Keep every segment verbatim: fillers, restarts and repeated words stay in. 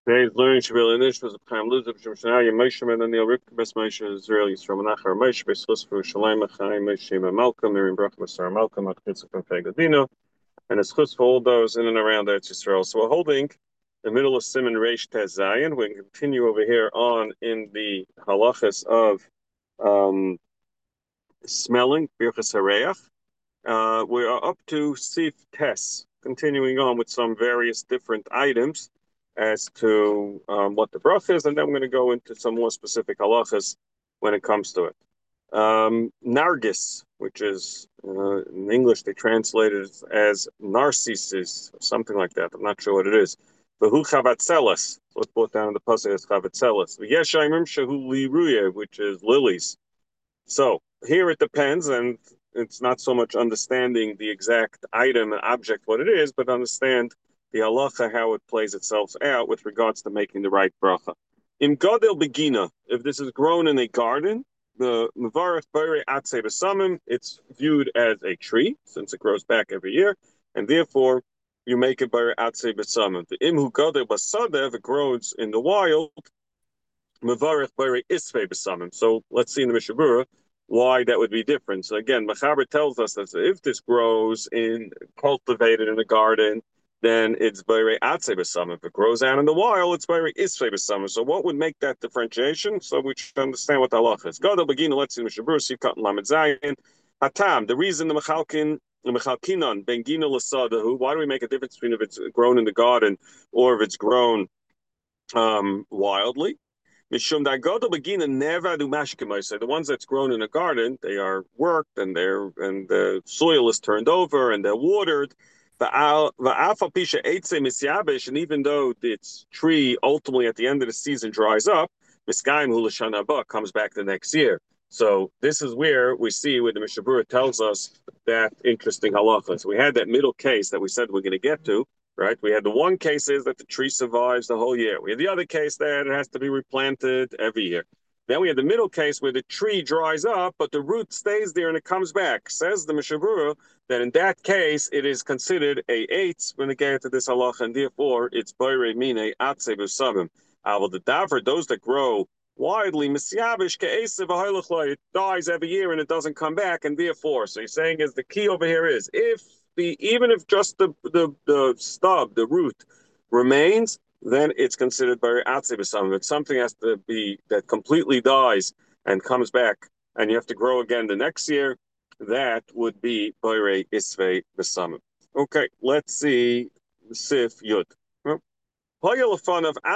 Today's learning should be Inish was a Chaim Luzav Shemshana Moshe and Daniel Rivka Bes Moshe Israelis from Menachem Moshe Bes Chusfu Shalem Chaim Moshe Malcolm Miriam Bracha Masar Malcolm Achitzik from Pegadino and it's chus for all those in and around Eretz Yisrael. So we're holding the middle of Simon Reish Tez Zayin. We can continue over here on in the halachas of um, smelling Birchas Hareach. Uh, we are up to Sif Tes, continuing on with some various different items as to um, what the bracha is, and then I'm going to go into some more specific halachas when it comes to it. Um, Nargis, which is uh, in English they translate it as narcissus, or something like that. I'm not sure what it is. Behu chavatzelas, so it's brought down in the pasuk as chavatzelas. V'yeshaimim shehu liruye, which is lilies. So here it depends, and it's not so much understanding the exact item and object what it is, but understand the halacha, how it plays itself out with regards to making the right bracha. Im gadel begina, if this is grown in a garden, the mevarach b'rei atzei b'samim, it's viewed as a tree since it grows back every year, and therefore you make it b'rei atzei b'samim. The imhu gadel b'sadeh, if it grows in the wild, mevarach b'rei isvei b'samim. So let's see in the Mishnah Berurah why that would be different. So again, Machaber tells us that if this grows in cultivated in a garden, then it's b'rei atzei b'samim. If it grows out in the wild, it's b'rei isvei b'samim. So what would make that differentiation? So we should understand what the halacha is. Gadol begina, let's see the Mishnah Berurah, Sivkat and Lamed Zayin. Hatam, the reason the Mechalkin the Mechalkinon ben gina l'sadahu, why do we make a difference between if it's grown in the garden or if it's grown um, wildly? The ones that's grown in a garden, they are worked and they're and the soil is turned over and they're watered. And even though its tree ultimately at the end of the season dries up, comes back the next year. So this is where we see where the Mishnah Berurah tells us that interesting halacha. So we had that middle case that we said we're going to get to. Right? We had the one case is that the tree survives the whole year. We had the other case that it has to be replanted every year. Then we had the middle case where the tree dries up, but the root stays there and it comes back. Says the Mishnah Berurah that in that case it is considered a eitz when it gets to this halacha, and therefore it's b'rei mine atzei b'samim. Aval the davar, those that grow widely, misyabish ke'esev v'haylachloi, it dies every year and it doesn't come back, and therefore, so he's saying is the key over here is if The, even if just the, the, the stub, the root, remains, then it's considered b'rei atzei b'samim. If something has to be that completely dies and comes back, and you have to grow again the next year, that would be b'rei isvei b'samim. Okay, let's see Sif Yud. He had in front of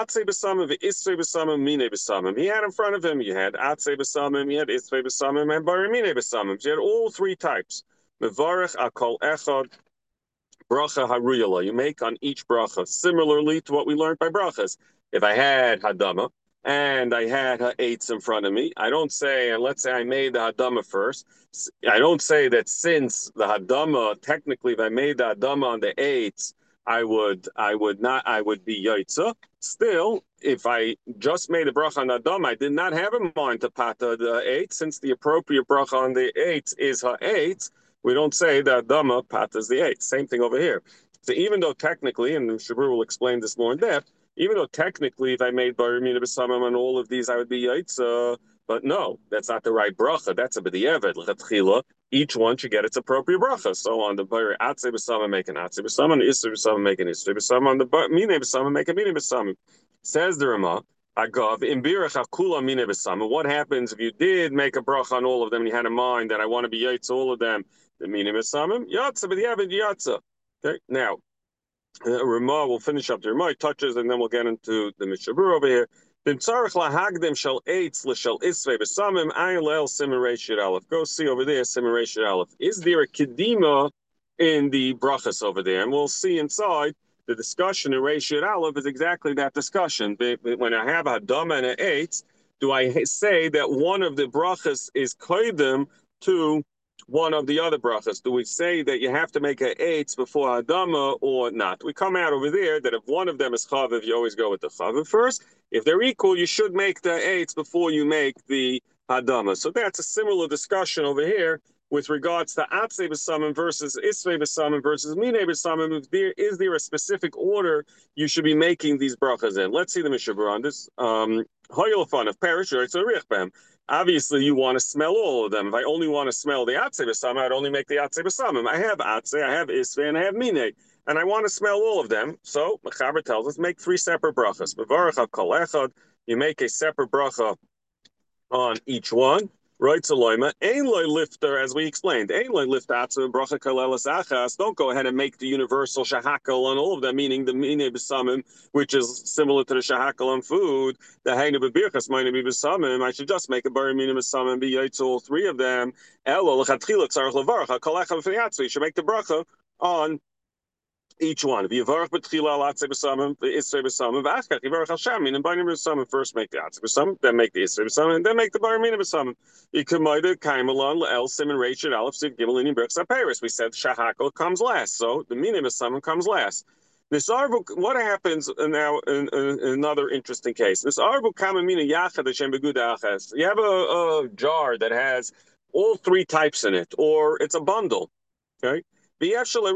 him, you had atzei b'samim, you had isvei b'samim, and b'rei mine b'samim. So you had all three types. Mevarech akol echad bracha haruyala. You make on each bracha, similarly to what we learned by brachas. If I had hadama and I had ha'etz in front of me, I don't say, and let's say I made the hadama first. I don't say that since the hadama, technically, if I made the hadama on the eitz, I would, I would not, I would be yaitza. Still, if I just made a bracha on hadama, I did not have in mind to pata the eitz, since the appropriate bracha on the eitz is ha'etz. We don't say that Dama patas the eighth. Same thing over here. So even though technically, and Shabur will explain this more in depth, even though technically if I made Bar Mina B'Samam on all of these, I would be Yaitza, but no, that's not the right bracha. That's a B'di'evet. L'chatchila, each one should get its appropriate bracha. So on the Bar Atzei B'Samam, make an Atzei B'Samam, on the Isser B'Samam, make an Isser B'Samam, on the Bar Mina B'Samam, make a Mina B'Samam. Says the Ramah, Agav, in birach akula mine b'samim. What happens if you did make a bracha on all of them and you had in mind that I want to be yaitz all of them? The mine b'samim yatsa, but the avid yatsa. Okay, now uh, Ramah will finish up the Ramah touches, and then we'll get into the Mishnah Berurah over here. Then tzarich lahagdim shel eitz l'shel isvei b'samim ayin le'el siman reish yud aleph. Go see over there siman reish yud aleph. Is there a kedima in the brachas over there? And we'll see inside. The discussion in Reish Yud Aleph is exactly that discussion. When I have a hadama and an eitz, do I say that one of the brachas is koidim to one of the other brachas? Do we say that you have to make an eitz before hadama or not? We come out over there that if one of them is chaviv, you always go with the chaviv first. If they're equal, you should make the eitz before you make the hadama. So that's a similar discussion over here with regards to Atzei B'Samim versus Isvei B'Samim versus Minei B'Samim, if there is there a specific order you should be making these brachas in? Let's see the Mishnah on this. Um, Hoyelfan of Perish, or it's a Riechbem. Obviously, you want to smell all of them. If I only want to smell the Atzei B'Samim, I'd only make the Atzei B'Samim. I have Atzei, I have Isvei, and I have Minei, and I want to smell all of them. So Mechaber tells us make three separate brachas. B'varach kol echad, you make a separate bracha on each one. Right, Saloima. Ein loy lifter, as we explained. Ein loy lift atzah bracha kalelas achas. Don't go ahead and make the universal shahakal on all of them, meaning the mine b'samim, which is similar to the shahakal on food. The heine b'birchas mine b'samim. I should just make a bar mine b'samim be yaitz all three of them. Elo lechatchila tzarich levarach kol echad v'yatzvi. You should make the bracha on each one. If you varach b'tchila al atzei b'samim, the isrei b'samim, v'achkach you varach al shamin, and b'nei b'samim, first make the atzei b'samim, then make the isrei b'samim, and then make the bar mina b'samim. You can make the kaimalon, l'el, sim, and rachid, aleph, siv, gimel, in brachas ha-peres. We said shahakal comes last, so the mina b'samim comes last. This arvu, what happens now in, in, in another interesting case? This arvu kama mina yachad Hashem beguda achas. You have a, a jar that has all three types in it, or it's a bundle, okay? They're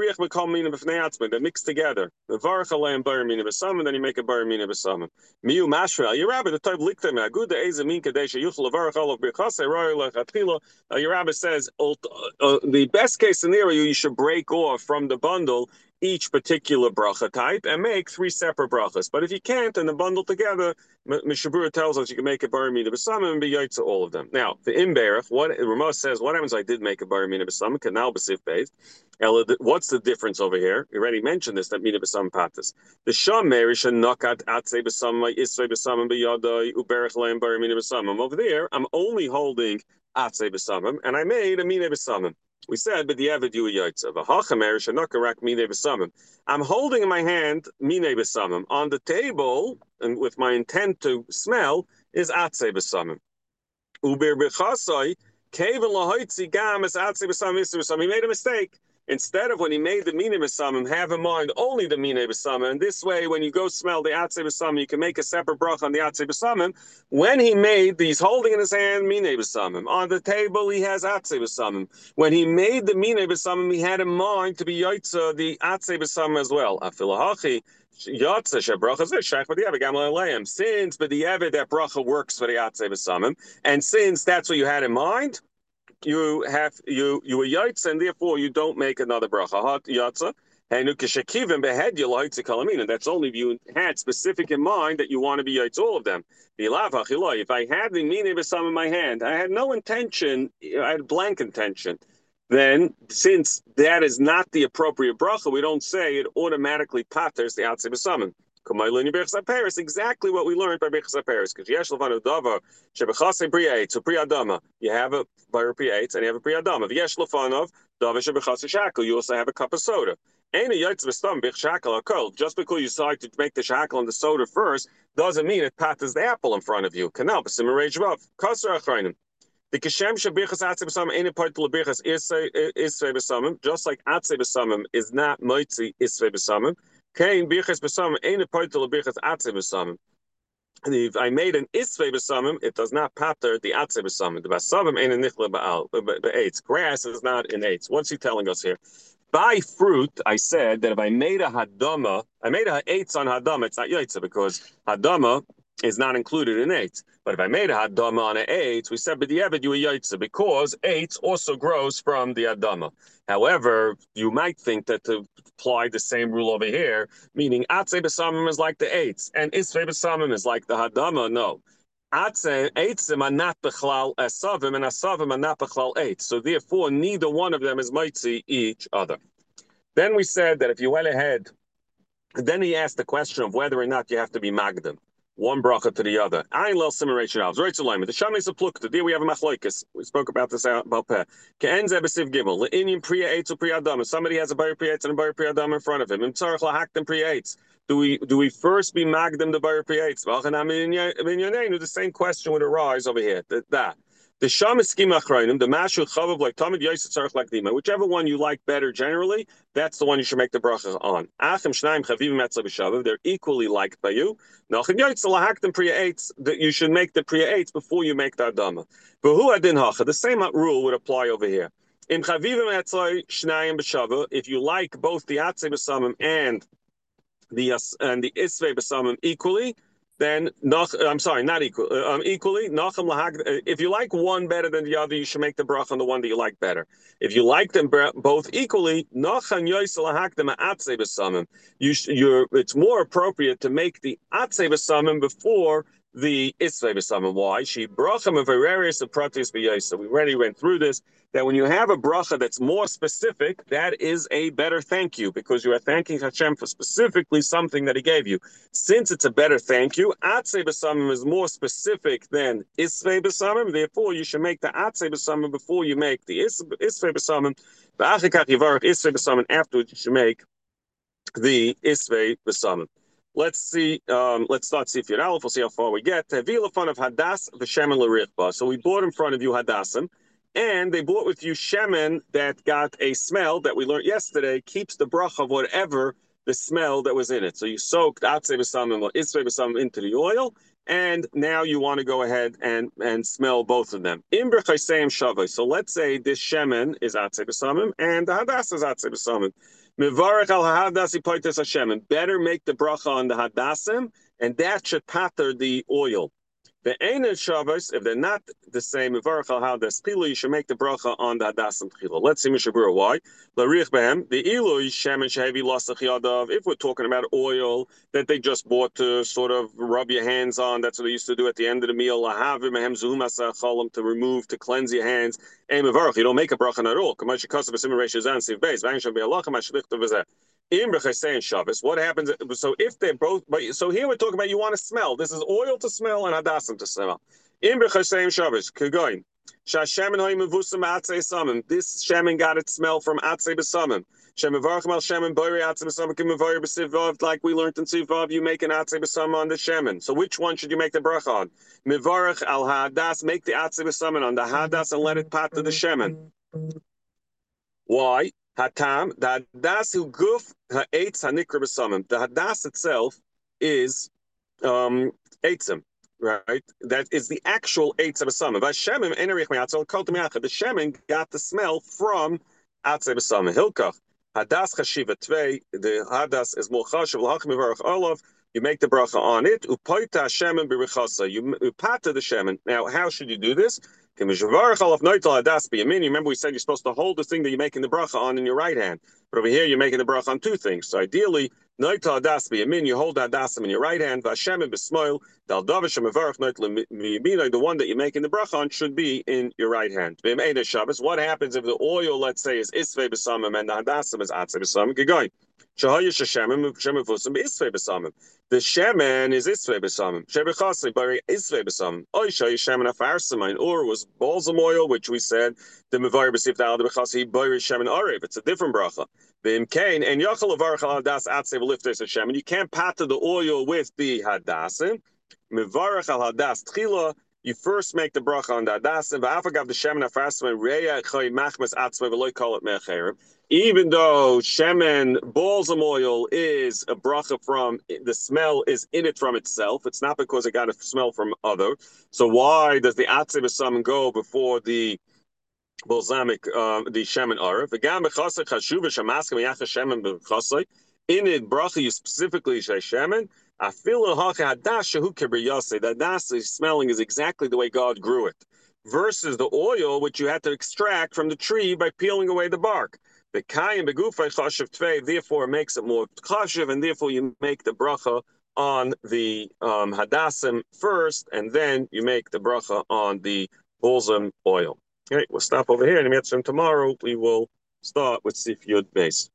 mixed together. The varach alayim bar mina b'samim, and then you make a bar mina b'samim. Miu mashra. Your rabbi the type liktem agud the ezamin kadesh yuchel varach olav b'chasei roy lechatchila. Your rabbi says uh, uh, the best case scenario you should break off from the bundle each particular bracha type and make three separate brachas. But if you can't, and the bundle together, Mishabura tells us you can make a bar mina b'samim and be yaitza all of them. Now the imberach, what Ramos says, what happens if I did make a bar mina b'samim? Canal b'sif based. What's the difference over here? We already mentioned this, that mina b'samim patas. The shamer is a nakat atzei b'samim, isvei b'samim b'yadai uberach leim bar mina b'samim. Over there, I'm only holding atzei b'samim, and I made a mina b'samim. We said, but the avid you yaitza. V'hachamer is a nakarak mina b'samim. I'm holding in my hand mina b'samim. On the table, and with my intent to smell, is atzei b'samim. Uber b'chasai keven lahoitzi gam is atzei b'samim isvei b'samim. He made a mistake. Instead of when he made the mina b'samim, have in mind only the mina b'samim. And this way, when you go smell the atzei b'samim, you can make a separate bracha on the atzei b'samim. When he made, he's holding in his hand mina b'samim. On the table, he has atzei b'samim. When he made the mina b'samim, he had in mind to be yaitza the atzei b'samim as well. Afilahachi. Since but the Yevid that bracha works for the atzei b'samim, and since that's what you had in mind, you have you you were yaitz, and therefore you don't make another bracha. Hot yatza, and that's only if you had specific in mind that you want to be yaitz all of them. If I had the mina b'samim in my hand, I had no intention, I had blank intention. Then, since that is not the appropriate bracha, we don't say it automatically patters the atzei b'samim. Exactly what we learned by Bechas HaPeres. Because yesh levanu dava shebechasei pri eitz pri adama. You have a bar pri eitz and you have a pri adama. Yesh lefanov dava shebechasei shakel. You also have a cup of soda. Ain't a yaitz v'stam bich shakel akol. Just because you decide to make the shakel and the soda first doesn't mean it patters the apple in front of you. Kanal b'simmer reish vav. Kasser achrayim. The kishem shebechas atzei b'samim ain't a part to lebechas isvei b'samim. Just like atzei b'samim is not moitzi isvei b'samim. Kain birchas b'samim ain't a part to lebechas atzei b'samim. And if I made an isvei b'samim, it does not patter the atzei b'samim. The b'samim ain't a nichla ba'al b'eitz. Grass is not an eitz. What's he telling us here? By fruit, I said that if I made a hadama, I made a eitz on hadama, it's not yaitza because hadama is not included in eitz. But if I made a hadama on an eitz, we said, but the evid you a yaitza because eitz also grows from the hadama. However, you might think that to apply the same rule over here, meaning atzei b'samim is like the eitz, and isvei b'samim is like the hadama. No. Atzei, eitzim are not bechlal asavim, and asavim are not bechlal eitz. So therefore, neither one of them is mitzi each other. Then we said that if you went ahead, then he asked the question of whether or not you have to be magdim. One bracha to the other. Ayin lel simmeration alves. Right alignment. The sham is a plukta. There we have a machlokes. We spoke about this out about peh. Ke'en ze b'siv gimel. Le'inyin priya eitz or priya adam. If somebody has a bar priya eitz and a bar priya adam in front of him, im tzarich lahaktem priya eitz. Do we do we first be magdim the bar priya eitz? The same question would arise over here. That. that. The sham is schema achrayim. The mashu chavav like tamid yosef tzarich like dima. Whichever one you like better generally, that's the one you should make the bracha on. Achim shnaim chavivim etzah b'shavav. They're equally liked by you. Nachim yosef lahaktem priya eitz. That you should make the priya eitz before you make the adama. But who adin hacha? The same rule would apply over here. If you like both the atzei b'samim and the and the isvei b'samim equally, then nach, I'm sorry, not equal, um, equally. Nachem lahag. If you like one better than the other, you should make the bracha on the one that you like better. If you like them both equally, nachem yoyse lahag them atzei b'samim. You, you're. It's more appropriate to make the atzei b'samim before the isvei b'samim. Why? She bracha mevareres of pratis b'yoyse. We already went through this. That when you have a bracha that's more specific, that is a better thank you, because you are thanking Hashem for specifically something that He gave you. Since it's a better thank you, atzei b'samim is more specific than isvei b'samim. Therefore, you should make the atzei b'samim before you make the isvei b'samim. V'achikach yivarach isvei b'samim. Afterwards, you should make the isvei b'samim. Let's see. Um, let's start Sif Yud Aleph. We'll see how far we get. Tevi l'fon of hadas v'shemen l'richba. So we brought in front of you hadasim. And they brought with you shemen that got a smell that we learned yesterday, keeps the bracha of whatever the smell that was in it. So you soaked atzei b'samim or isvei b'samim into the oil, and now you want to go ahead and, and smell both of them. Im b'chayseim shavai. So let's say this shemen is atzei b'samim and the hadas is atzei b'samim. Mevarech al hadasi poites hashemen. Better make the bracha on the hadasim, and that should patter the oil. The Einan Shabbos, if they're not the same, you should make the bracha on the Hadasim Tchila. Let's see, Mishabura, why? If we're talking about oil that they just bought to sort of rub your hands on, that's what they used to do at the end of the meal, to remove, to cleanse your hands. You don't make a bracha at all. What happens? So if they're both, but so here we're talking about you want to smell. This is oil to smell and hadasim to smell. Im b'chasem Shabbos kegoin shashemen hoy mevusam atzei samim. This shemen got its smell from atzei b'samim. Shemevarach mal shemen boiri atzei b'samim k'mevoyer b'sivav. Like we learned in Sivav, you make an atzei b'samim on the shemen. So which one should you make the bracha on? Mevarach al hadas. Make the atzei b'samim on the hadas and let it pat to the shemen. Why? Hatam, the hadas hu guf ha'etz hanikra b'samim. The hadas itself is um, eitzim, right? That is the actual eitz b'samim. V'hashemim enerich me'atzol kol t'miachad. The shemen got the smell from atzei b'samim. Hilkach hadas chashiva tvei. The hadas is more chashiv l'hach mivarach olav. You make the bracha on it. Upoita shemen b'richasa. You upata the shemen. Now, how should you do this? Remember, we said you're supposed to hold the thing that you're making the bracha on in your right hand. But over here, you're making the bracha on two things. So ideally, you hold the hadasim in your right hand. The one that you're making the bracha on should be in your right hand. What happens if the oil, let's say, is isvei b'samim and the hadasim is atzei b'samim? The shemen is isvei b'samim. Shebechasei bari isvei b'samim. Oisha shemen afarsamin, or was balsam oil, which we said the mevar b'sif da'al b'chasei bari shemen arev. It's a different bracha. V'imkein and yachal avarach al hadas atzei v'liftes shemen. You can't patter the oil with the hadasim. Mevarach al hadas tchila. You first make the bracha on the hadasim. V'afagav the shemen afarsamin reya choy machmas atzmei v'loy call it mecherim. Even though shemen, balsam oil, is a bracha from, the smell is in it from itself. It's not because it got a smell from other. So why does the atzei b'samim go before the balsamic, um, the shemen arev? In it, bracha, you specifically say shemen. The hadas smelling is exactly the way God grew it, versus the oil, which you had to extract from the tree by peeling away the bark. The kayim begufay chashiv tvei, therefore makes it more chashiv, and therefore you make the bracha on the um, hadasim first, and then you make the bracha on the balsam oil. Okay, we'll stop over here, and tomorrow we will start with Sif Yud Beis.